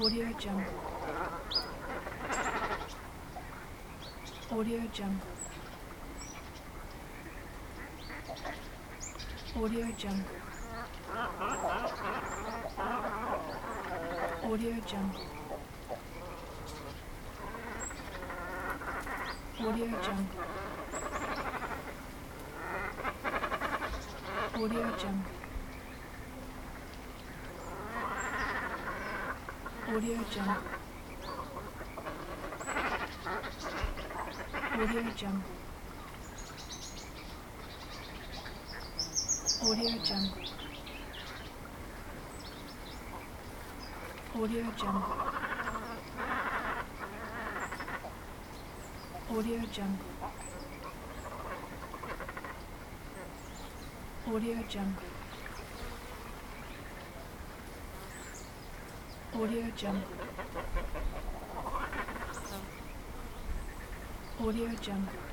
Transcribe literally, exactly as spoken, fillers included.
Audio Jungle. Audio Jungle. Audio Jungle. Audio Jungle. Audio Jungle. Audio Jungle. Audio Jungle. Audio Jungle. Audio Jungle. Audio Jungle. Audio Jungle. Audio Jungle. Audio Jungle. Audio Jungle.